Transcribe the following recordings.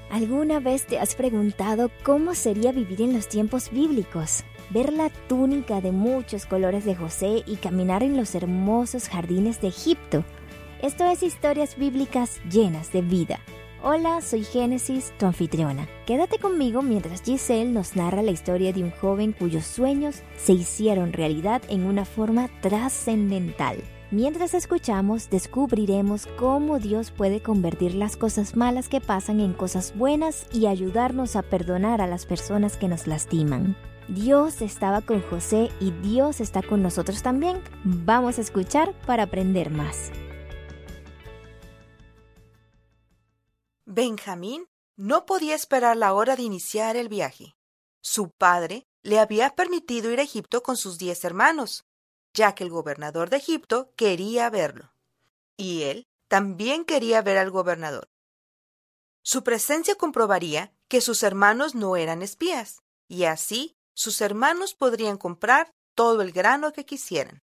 ¿Alguna vez te has preguntado cómo sería vivir en los tiempos bíblicos? Ver la túnica de muchos colores de José y caminar en los hermosos jardines de Egipto. Esto es Historias Bíblicas llenas de vida. Hola, soy Génesis, tu anfitriona. Quédate conmigo mientras Giselle nos narra la historia de un joven cuyos sueños se hicieron realidad en una forma trascendental. Mientras escuchamos, descubriremos cómo Dios puede convertir las cosas malas que pasan en cosas buenas y ayudarnos a perdonar a las personas que nos lastiman. Dios estaba con José y Dios está con nosotros también. Vamos a escuchar para aprender más. Benjamín no podía esperar la hora de iniciar el viaje. Su padre le había permitido ir a Egipto con sus 10 hermanos, ya que el gobernador de Egipto quería verlo. Y él también quería ver al gobernador. Su presencia comprobaría que sus hermanos no eran espías, y así sus hermanos podrían comprar todo el grano que quisieran.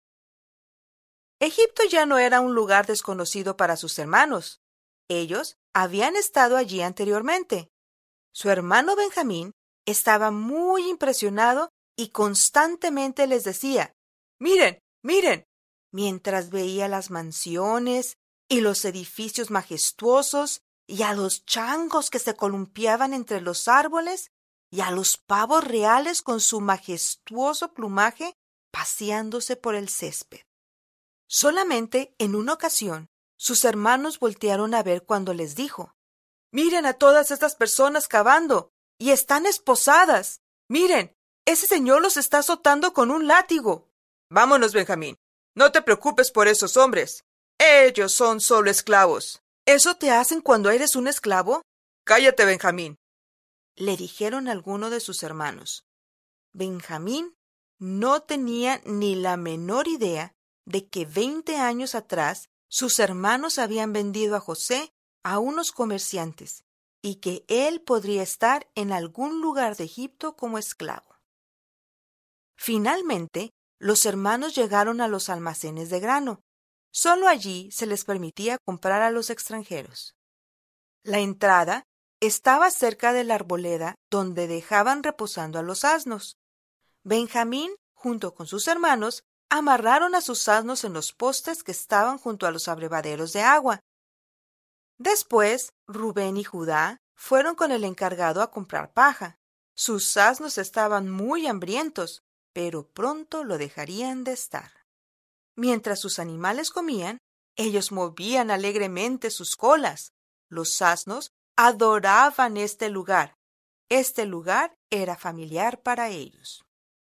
Egipto ya no era un lugar desconocido para sus hermanos. Ellos habían estado allí anteriormente. Su hermano Benjamín estaba muy impresionado y constantemente les decía: «Miren, miren», mientras veía las mansiones y los edificios majestuosos y a los changos que se columpiaban entre los árboles y a los pavos reales con su majestuoso plumaje paseándose por el césped. Solamente en una ocasión, sus hermanos voltearon a ver cuando les dijo: «Miren a todas estas personas cavando, y están esposadas. Miren, ese señor los está azotando con un látigo». «Vámonos, Benjamín. No te preocupes por esos hombres. Ellos son solo esclavos». «¿Eso te hacen cuando eres un esclavo?» «Cállate, Benjamín», le dijeron algunos de sus hermanos. Benjamín no tenía ni la menor idea de que 20 años atrás sus hermanos habían vendido a José a unos comerciantes y que él podría estar en algún lugar de Egipto como esclavo. Finalmente, los hermanos llegaron a los almacenes de grano. Solo allí se les permitía comprar a los extranjeros. La entrada estaba cerca de la arboleda donde dejaban reposando a los asnos. Benjamín, junto con sus hermanos, amarraron a sus asnos en los postes que estaban junto a los abrevaderos de agua. Después, Rubén y Judá fueron con el encargado a comprar paja. Sus asnos estaban muy hambrientos, pero pronto lo dejarían de estar. Mientras sus animales comían, ellos movían alegremente sus colas. Los asnos adoraban este lugar. Este lugar era familiar para ellos.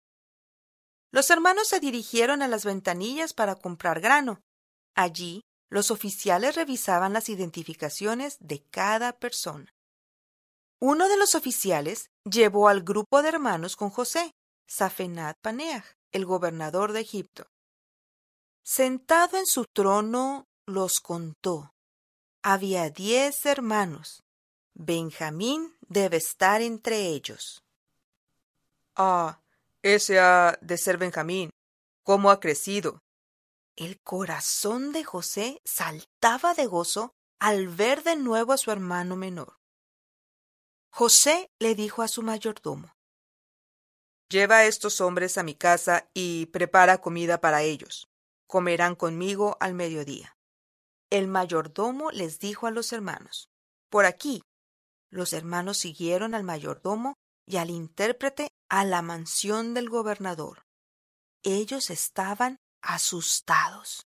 Los hermanos se dirigieron a las ventanillas para comprar grano. Allí, los oficiales revisaban las identificaciones de cada persona. Uno de los oficiales llevó al grupo de hermanos con José, Safenat Paneah, el gobernador de Egipto. Sentado en su trono, los contó. Había 10 hermanos. Benjamín debe estar entre ellos. «Ah, ese ha de ser Benjamín. ¿Cómo ha crecido?» El corazón de José saltaba de gozo al ver de nuevo a su hermano menor. José le dijo a su mayordomo: «Lleva a estos hombres a mi casa y prepara comida para ellos. Comerán conmigo al mediodía». El mayordomo les dijo a los hermanos: «Por aquí». Los hermanos siguieron al mayordomo y al intérprete a la mansión del gobernador. Ellos estaban asustados.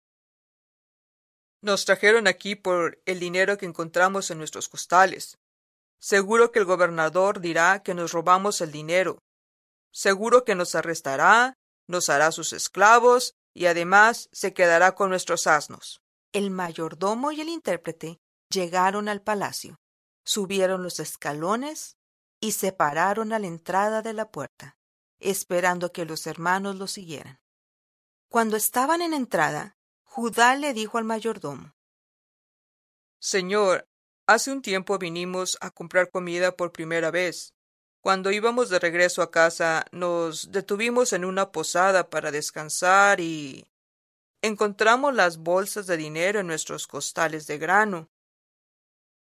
«Nos trajeron aquí por el dinero que encontramos en nuestros costales. Seguro que el gobernador dirá que nos robamos el dinero. Seguro que nos arrestará, nos hará sus esclavos y además se quedará con nuestros asnos». El mayordomo y el intérprete llegaron al palacio, subieron los escalones y se pararon a la entrada de la puerta, esperando que los hermanos los siguieran. Cuando estaban en entrada, Judá le dijo al mayordomo: «Señor, hace un tiempo vinimos a comprar comida por primera vez. Cuando íbamos de regreso a casa, nos detuvimos en una posada para descansar y encontramos las bolsas de dinero en nuestros costales de grano.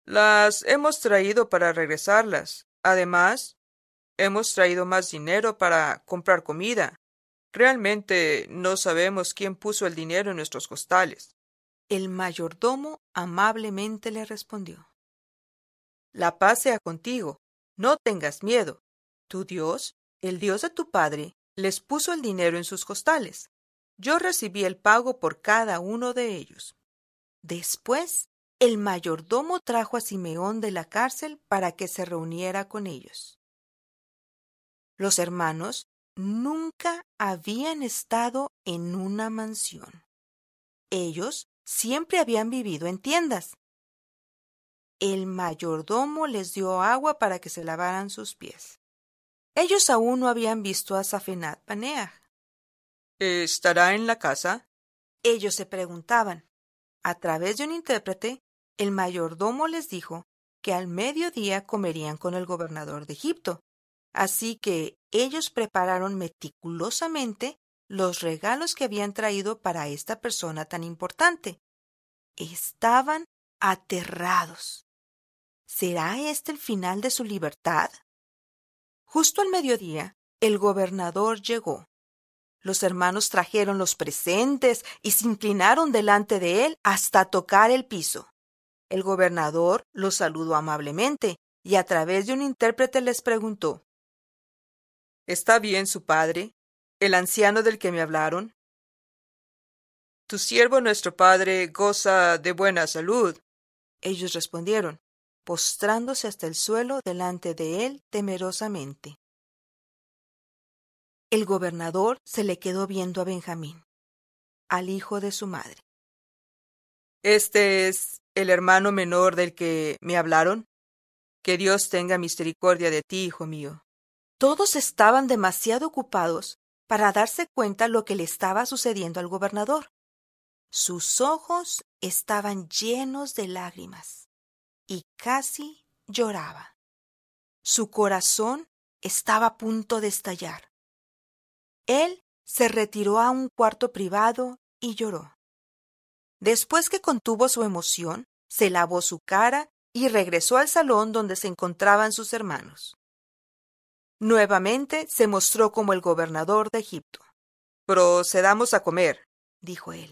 Las hemos traído para regresarlas. Además, hemos traído más dinero para comprar comida. Realmente no sabemos quién puso el dinero en nuestros costales. El mayordomo amablemente le respondió: La paz sea contigo. No tengas miedo. Tu Dios, el Dios de tu padre, les puso el dinero en sus costales. Yo recibí el pago por cada uno de ellos. Después, el mayordomo trajo a Simeón de la cárcel para que se reuniera con ellos. Los hermanos nunca habían estado en una mansión. Ellos siempre habían vivido en tiendas. El mayordomo les dio agua para que se lavaran sus pies. Ellos aún no habían visto a Safenat Paneah. ¿Estará en la casa? Ellos se preguntaban. A través de un intérprete, el mayordomo les dijo que al mediodía comerían con el gobernador de Egipto. Así que ellos prepararon meticulosamente los regalos que habían traído para esta persona tan importante. Estaban aterrados. ¿Será este el final de su libertad? Justo al mediodía, el gobernador llegó. Los hermanos trajeron los presentes y se inclinaron delante de él hasta tocar el piso. El gobernador los saludó amablemente y a través de un intérprete les preguntó: ¿Está bien su padre, el anciano del que me hablaron? Tu siervo nuestro padre goza de buena salud. Ellos respondieron, postrándose hasta el suelo delante de él temerosamente. El gobernador se le quedó viendo a Benjamín, al hijo de su madre. ¿Este es el hermano menor del que me hablaron? Que Dios tenga misericordia de ti, hijo mío. Todos estaban demasiado ocupados para darse cuenta lo que le estaba sucediendo al gobernador. Sus ojos estaban llenos de lágrimas y casi lloraba. Su corazón estaba a punto de estallar. Él se retiró a un cuarto privado y lloró. Después que contuvo su emoción, se lavó su cara y regresó al salón donde se encontraban sus hermanos. Nuevamente se mostró como el gobernador de Egipto. «Procedamos a comer», dijo él.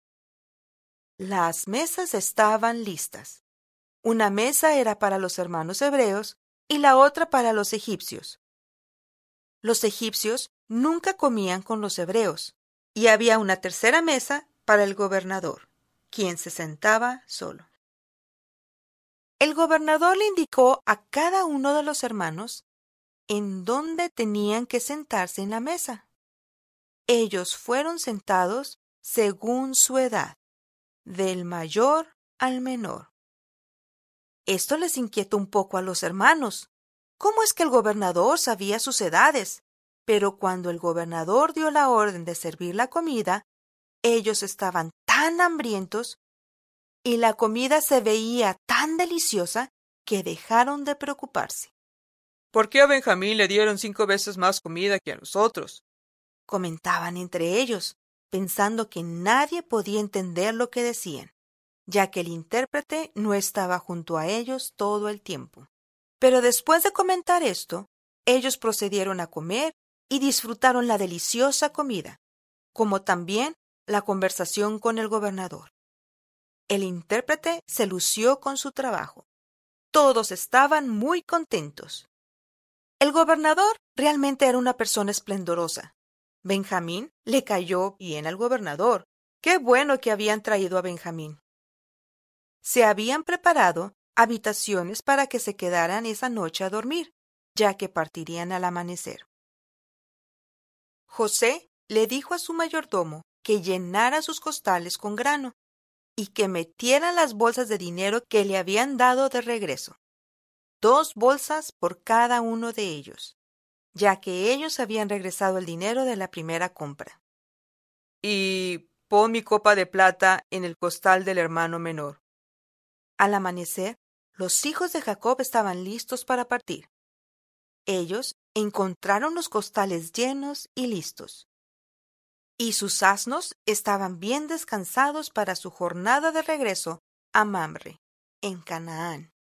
Las mesas estaban listas. Una mesa era para los hermanos hebreos y la otra para los egipcios. Los egipcios nunca comían con los hebreos, y había una tercera mesa para el gobernador, quien se sentaba solo. El gobernador le indicó a cada uno de los hermanos en dónde tenían que sentarse en la mesa. Ellos fueron sentados según su edad, del mayor al menor. Esto les inquietó un poco a los hermanos. ¿Cómo es que el gobernador sabía sus edades? Pero cuando el gobernador dio la orden de servir la comida, ellos estaban tan hambrientos y la comida se veía tan deliciosa que dejaron de preocuparse. «¿Por qué a Benjamín le dieron 5 veces más comida que a nosotros?», comentaban entre ellos, pensando que nadie podía entender lo que decían, ya que el intérprete no estaba junto a ellos todo el tiempo. Pero después de comentar esto, ellos procedieron a comer y disfrutaron la deliciosa comida, como también la conversación con el gobernador. El intérprete se lució con su trabajo. Todos estaban muy contentos. El gobernador realmente era una persona esplendorosa. Benjamín le cayó bien al gobernador. ¡Qué bueno que habían traído a Benjamín! Se habían preparado habitaciones para que se quedaran esa noche a dormir, ya que partirían al amanecer. José le dijo a su mayordomo que llenara sus costales con grano y que metiera las bolsas de dinero que le habían dado de regreso, 2 bolsas por cada uno de ellos, ya que ellos habían regresado el dinero de la primera compra. «Y pon mi copa de plata en el costal del hermano menor». Al amanecer, los hijos de Jacob estaban listos para partir. Ellos encontraron los costales llenos y listos, y sus asnos estaban bien descansados para su jornada de regreso a Mamre, en Canaán.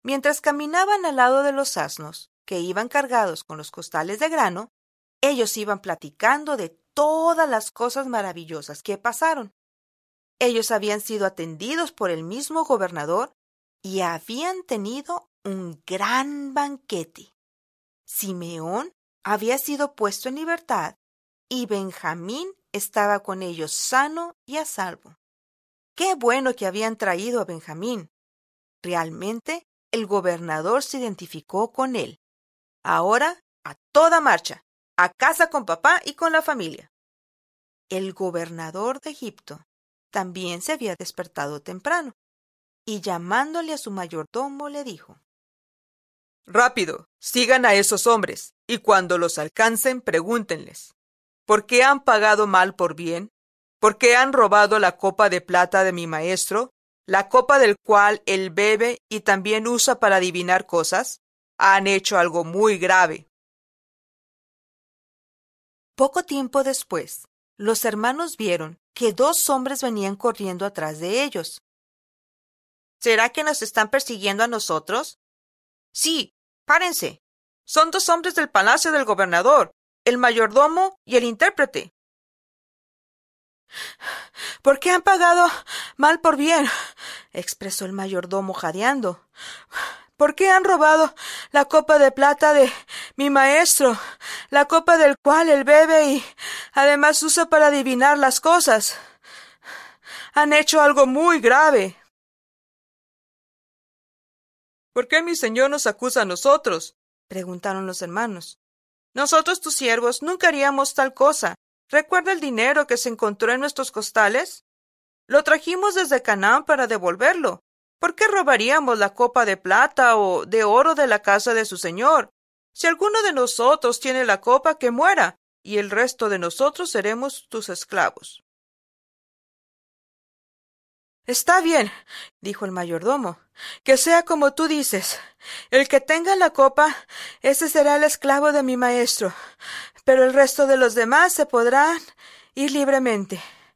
Mientras caminaban al lado de los asnos, que iban cargados con los costales de grano, ellos iban platicando de todas las cosas maravillosas que pasaron. Ellos habían sido atendidos por el mismo gobernador y habían tenido un gran banquete. Simeón había sido puesto en libertad y Benjamín estaba con ellos sano y a salvo. ¡Qué bueno que habían traído a Benjamín! Realmente, el gobernador se identificó con él. Ahora, a toda marcha, a casa con papá y con la familia. El gobernador de Egipto también se había despertado temprano, y llamándole a su mayordomo le dijo: «Rápido, sigan a esos hombres, y cuando los alcancen pregúntenles, ¿por qué han pagado mal por bien? ¿Por qué han robado la copa de plata de mi maestro, la copa del cual él bebe y también usa para adivinar cosas? Han hecho algo muy grave». Poco tiempo después, los hermanos vieron que 2 hombres venían corriendo atrás de ellos. ¿Será que nos están persiguiendo a nosotros? Sí, párense. Son 2 hombres del palacio del gobernador, el mayordomo y el intérprete. ¿Por qué han pagado mal por bien?, expresó el mayordomo jadeando. ¿Por qué han robado la copa de plata de mi maestro, la copa del cual él bebe y además usa para adivinar las cosas? Han hecho algo muy grave. ¿Por qué mi señor nos acusa a nosotros?, preguntaron los hermanos. Nosotros, tus siervos, nunca haríamos tal cosa. ¿Recuerda el dinero que se encontró en nuestros costales? Lo trajimos desde Canaán para devolverlo. ¿Por qué robaríamos la copa de plata o de oro de la casa de su señor? Si alguno de nosotros tiene la copa, que muera, y el resto de nosotros seremos tus esclavos. Está bien, dijo el mayordomo, que sea como tú dices. El que tenga la copa, ese será el esclavo de mi maestro, pero el resto de los demás se podrán ir libremente.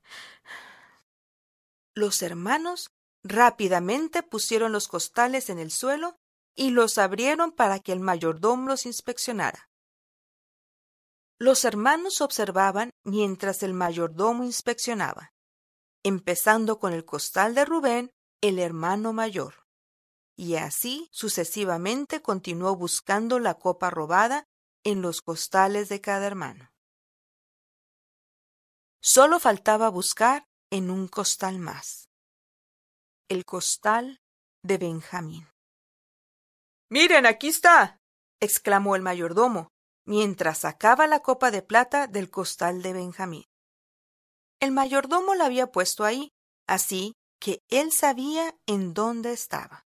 Los hermanos rápidamente pusieron los costales en el suelo y los abrieron para que el mayordomo los inspeccionara. Los hermanos observaban mientras el mayordomo inspeccionaba, empezando con el costal de Rubén, el hermano mayor. Y así sucesivamente continuó buscando la copa robada en los costales de cada hermano. Solo faltaba buscar en un costal más: el costal de Benjamín. «¡Miren, aquí está!», exclamó el mayordomo, mientras sacaba la copa de plata del costal de Benjamín. El mayordomo la había puesto ahí, así que él sabía en dónde estaba.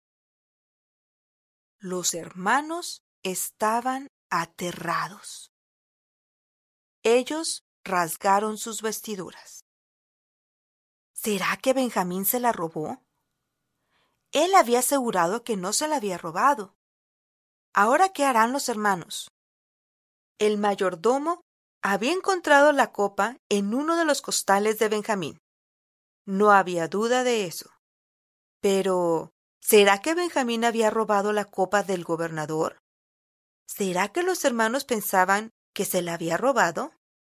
Los hermanos estaban aterrados. Ellos rasgaron sus vestiduras. ¿Será que Benjamín se la robó? Él había asegurado que no se la había robado. ¿Ahora qué harán los hermanos? El mayordomo había encontrado la copa en uno de los costales de Benjamín. No había duda de eso. Pero, ¿será que Benjamín había robado la copa del gobernador? ¿Será que los hermanos pensaban que se la había robado?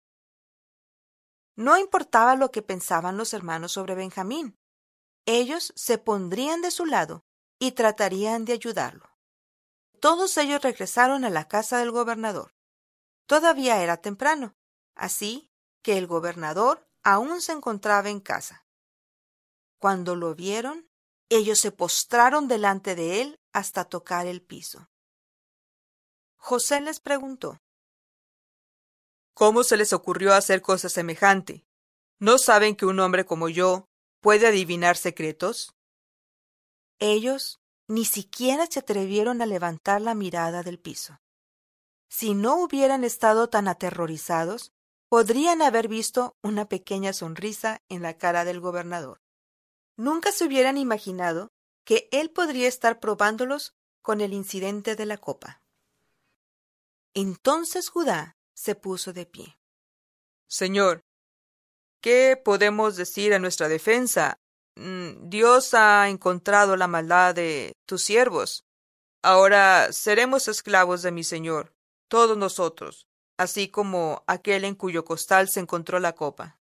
No importaba lo que pensaban los hermanos sobre Benjamín. Ellos se pondrían de su lado y tratarían de ayudarlo. Todos ellos regresaron a la casa del gobernador. Todavía era temprano, así que el gobernador aún se encontraba en casa. Cuando lo vieron, ellos se postraron delante de él hasta tocar el piso. José les preguntó: «¿Cómo se les ocurrió hacer cosa semejante? ¿No saben que un hombre como yo puede adivinar secretos?». Ellos ni siquiera se atrevieron a levantar la mirada del piso. Si no hubieran estado tan aterrorizados, podrían haber visto una pequeña sonrisa en la cara del gobernador. Nunca se hubieran imaginado que él podría estar probándolos con el incidente de la copa. Entonces Judá se puso de pie. «Señor, ¿qué podemos decir a nuestra defensa? Dios ha encontrado la maldad de tus siervos. Ahora seremos esclavos de mi señor, todos nosotros, así como aquel en cuyo costal se encontró la copa.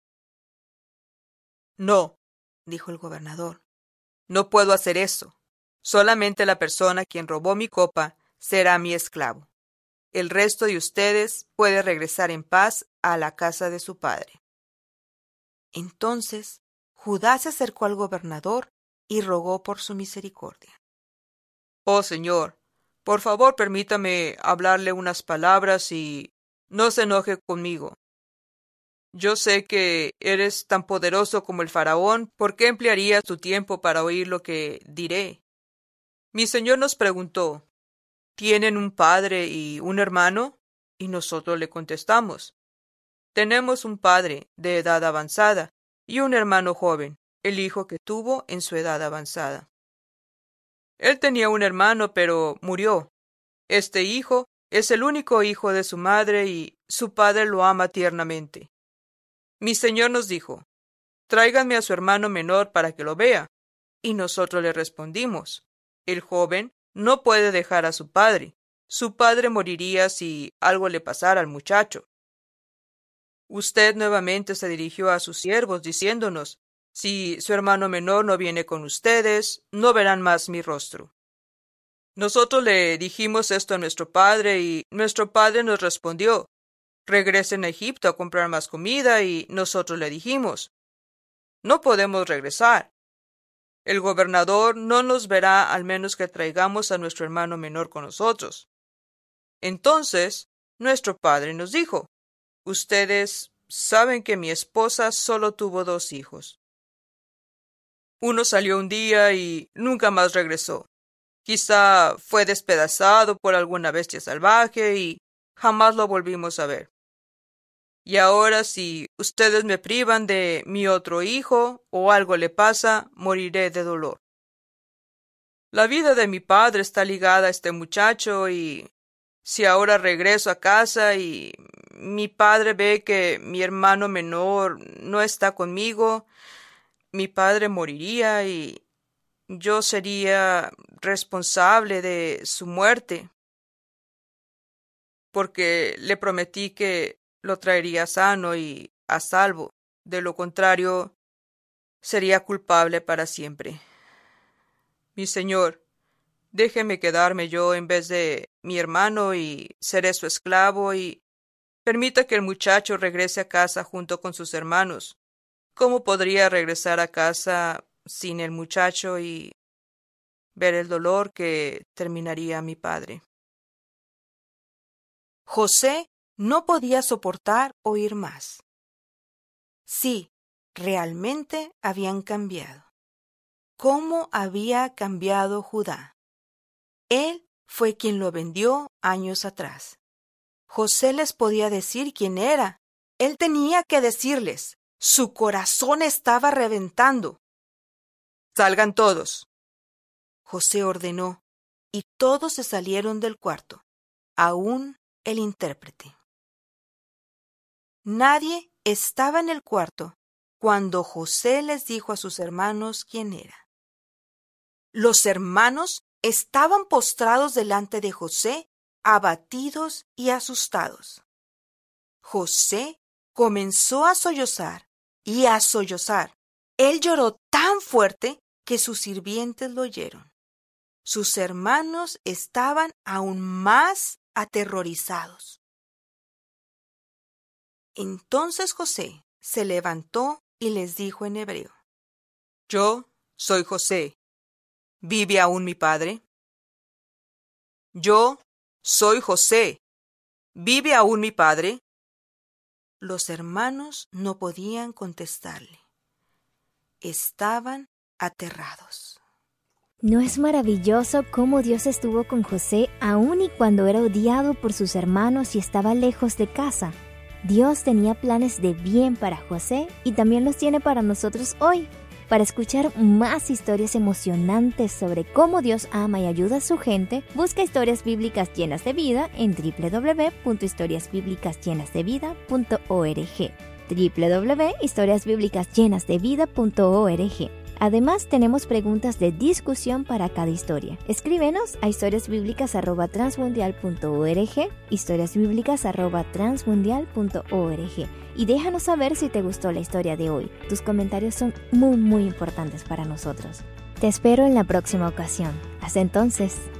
No, dijo el gobernador, no puedo hacer eso. Solamente la persona quien robó mi copa será mi esclavo. El resto de ustedes puede regresar en paz a la casa de su padre. Entonces Judá se acercó al gobernador y rogó por su misericordia. Oh señor, por favor permítame hablarle unas palabras y no se enoje conmigo. Yo sé que eres tan poderoso como el faraón. ¿Por qué emplearías tu tiempo para oír lo que diré? Mi señor nos preguntó, ¿tienen un padre y un hermano? Y nosotros le contestamos, tenemos un padre de edad avanzada y un hermano joven, el hijo que tuvo en su edad avanzada. Él tenía un hermano, pero murió. Este hijo es el único hijo de su madre y su padre lo ama tiernamente. Mi señor nos dijo, tráiganme a su hermano menor para que lo vea. Y nosotros le respondimos, el joven no puede dejar a su padre. Su padre moriría si algo le pasara al muchacho. Usted nuevamente se dirigió a sus siervos diciéndonos, si su hermano menor no viene con ustedes, no verán más mi rostro. Nosotros le dijimos esto a nuestro padre y nuestro padre nos respondió, regresen a Egipto a comprar más comida, y nosotros le dijimos, no podemos regresar. El gobernador no nos verá al menos que traigamos a nuestro hermano menor con nosotros. Entonces, nuestro padre nos dijo, ustedes saben que mi esposa solo tuvo 2 hijos. Uno salió un día y nunca más regresó. Quizá fue despedazado por alguna bestia salvaje y jamás lo volvimos a ver. Y ahora si ustedes me privan de mi otro hijo o algo le pasa, moriré de dolor. La vida de mi padre está ligada a este muchacho y si ahora regreso a casa y mi padre ve que mi hermano menor no está conmigo, mi padre moriría y yo sería responsable de su muerte, porque le prometí que lo traería sano y a salvo. De lo contrario, sería culpable para siempre. Mi señor, déjeme quedarme yo en vez de mi hermano y seré su esclavo y permita que el muchacho regrese a casa junto con sus hermanos. ¿Cómo podría regresar a casa sin el muchacho y ver el dolor que terminaría mi padre? José no podía soportar oír más. Sí, realmente habían cambiado. ¿Cómo había cambiado Judá? Él fue quien lo vendió años atrás. José les podía decir quién era. Él tenía que decirles. Su corazón estaba reventando. Salgan todos. José ordenó, y todos se salieron del cuarto, aún el intérprete. Nadie estaba en el cuarto cuando José les dijo a sus hermanos quién era. Los hermanos estaban postrados delante de José, abatidos y asustados. José comenzó a sollozar y a sollozar. Él lloró tan fuerte que sus sirvientes lo oyeron. Sus hermanos estaban aún más aterrorizados. Entonces José se levantó y les dijo en hebreo, Yo soy José. ¿Vive aún mi padre? Yo soy José. ¿Vive aún mi padre? Los hermanos no podían contestarle. Estaban aterrados. ¿No es maravilloso cómo Dios estuvo con José aun y cuando era odiado por sus hermanos y estaba lejos de casa? Dios tenía planes de bien para José y también los tiene para nosotros hoy. Para escuchar más historias emocionantes sobre cómo Dios ama y ayuda a su gente, busca Historias Bíblicas Llenas de Vida en www.historiasbiblicasllenasdevida.org. www.historiasbiblicasllenasdevida.org. Además, tenemos preguntas de discusión para cada historia. Escríbenos a historiasbiblicas@transmundial.org, historiasbiblicas@transmundial.org, y déjanos saber si te gustó la historia de hoy. Tus comentarios son muy importantes para nosotros. Te espero en la próxima ocasión. Hasta entonces.